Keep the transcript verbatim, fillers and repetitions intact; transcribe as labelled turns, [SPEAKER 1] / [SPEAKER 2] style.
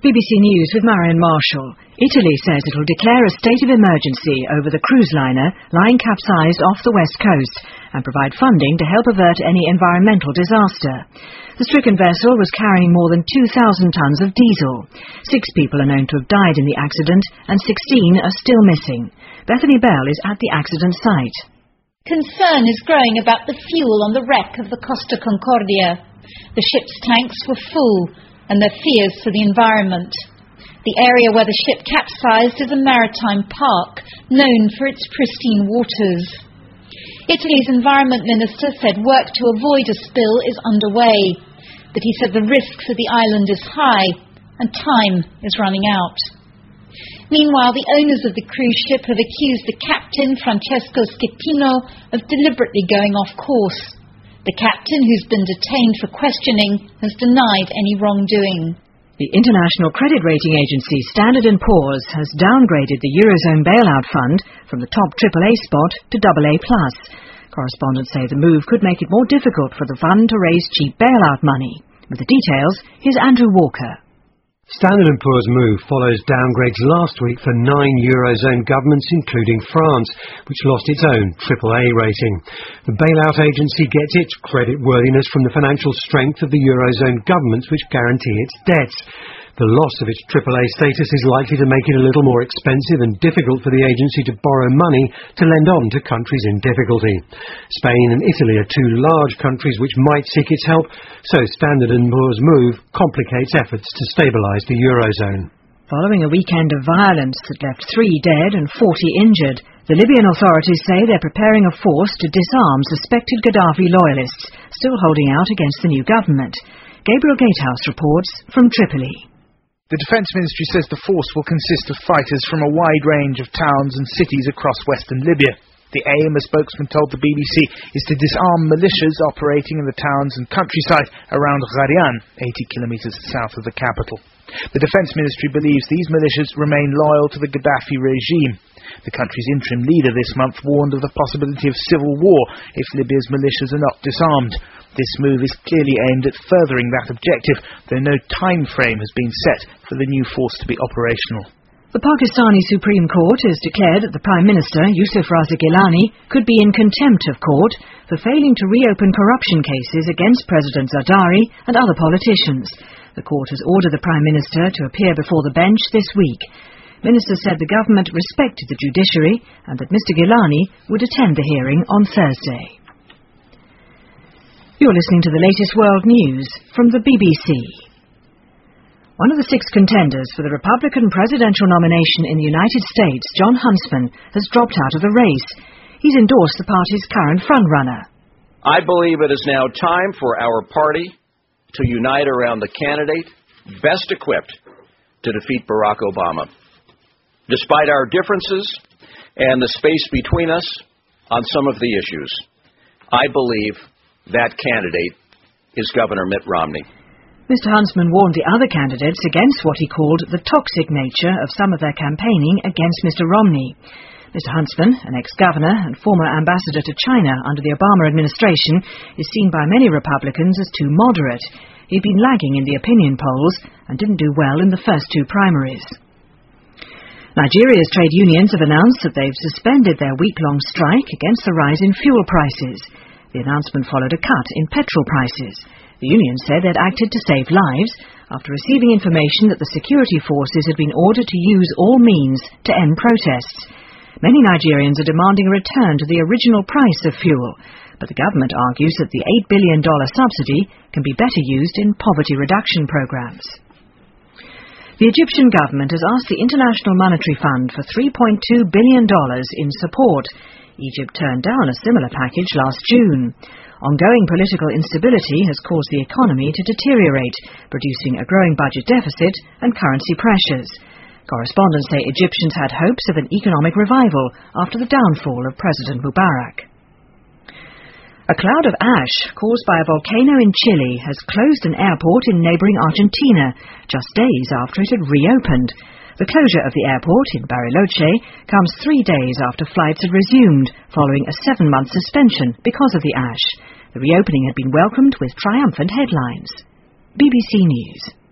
[SPEAKER 1] B B C News with Marion Marshall. Italy says it will declare a state of emergency over the cruise liner lying capsized off the west coast and provide funding to help avert any environmental disaster. The stricken vessel was carrying more than two thousand tonnes of diesel. Six people are known to have died in the accident and sixteen are still missing. Bethany Bell is at the accident site.
[SPEAKER 2] Concern is growing about the fuel on the wreck of the Costa Concordia. The ship's tanks were full, and their fears for the environment. The area where the ship capsized is a maritime park, known for its pristine waters. Italy's environment minister said work to avoid a spill is underway, but he said the risk for the island is high, and time is running out. Meanwhile, the owners of the cruise ship have accused the captain, Francesco Schettino, of deliberately going off course. The captain, who's been detained for questioning, has denied any wrongdoing.
[SPEAKER 1] The international credit rating agency Standard and Poor's has downgraded the Eurozone bailout fund from the top triple A spot to double A plus. Correspondents say the move could make it more difficult for the fund to raise cheap bailout money. With the details, here's Andrew Walker.
[SPEAKER 3] Standard and Poor's move follows downgrades last week for nine Eurozone governments, including France, which lost its own triple A rating. The bailout agency gets its creditworthiness from the financial strength of the Eurozone governments, which guarantee its debts. The loss of its triple A status is likely to make it a little more expensive and difficult for the agency to borrow money to lend on to countries in difficulty. Spain and Italy are two large countries which might seek its help, so Standard and Poor's move complicates efforts to stabilise the Eurozone.
[SPEAKER 1] Following a weekend of violence that left three dead and forty injured, the Libyan authorities say they're preparing a force to disarm suspected Gaddafi loyalists, still holding out against the new government. Gabriel Gatehouse reports from Tripoli.
[SPEAKER 4] The Defence Ministry says the force will consist of fighters from a wide range of towns and cities across western Libya. The aim, a spokesman told the B B C, is to disarm militias operating in the towns and countryside around Gharian, eighty kilometres south of the capital. The Defence Ministry believes these militias remain loyal to the Gaddafi regime. The country's interim leader this month warned of the possibility of civil war if Libya's militias are not disarmed. This move is clearly aimed at furthering that objective, though no time frame has been set for the new force to be operational.
[SPEAKER 1] The Pakistani Supreme Court has declared that the Prime Minister, Yusuf Raza Gilani, could be in contempt of court for failing to reopen corruption cases against President Zardari and other politicians. The court has ordered the Prime Minister to appear before the bench this week. Minister said the government respected the judiciary and that Mister Gilani would attend the hearing on Thursday. You're listening to the latest world news from the B B C. One of the six contenders for the Republican presidential nomination in the United States, Jon Huntsman, has dropped out of the race. He's endorsed the party's current frontrunner.
[SPEAKER 5] I believe it is now time for our party to unite around the candidate best equipped to defeat Barack Obama. Despite our differences and the space between us on some of the issues, I believe that candidate is Governor Mitt Romney.
[SPEAKER 1] Mister Huntsman warned the other candidates against what he called the toxic nature of some of their campaigning against Mister Romney. Mister Huntsman, an ex-governor and former ambassador to China under the Obama administration, is seen by many Republicans as too moderate. He'd been lagging in the opinion polls and didn't do well in the first two primaries. Nigeria's trade unions have announced that they've suspended their week-long strike against the rise in fuel prices. The announcement followed a cut in petrol prices. The union said they'd acted to save lives after receiving information that the security forces had been ordered to use all means to end protests. Many Nigerians are demanding a return to the original price of fuel, but the government argues that the eight billion dollars subsidy can be better used in poverty reduction programs. The Egyptian government has asked the International Monetary Fund for three point two billion dollars in support. Egypt turned down a similar package last June. Ongoing political instability has caused the economy to deteriorate, producing a growing budget deficit and currency pressures. Correspondents say Egyptians had hopes of an economic revival after the downfall of President Mubarak. A cloud of ash caused by a volcano in Chile has closed an airport in neighbouring Argentina just days after it had reopened. The closure of the airport in Bariloche comes three days after flights had resumed, following a seven-month suspension because of the ash. The reopening had been welcomed with triumphant headlines. B B C News.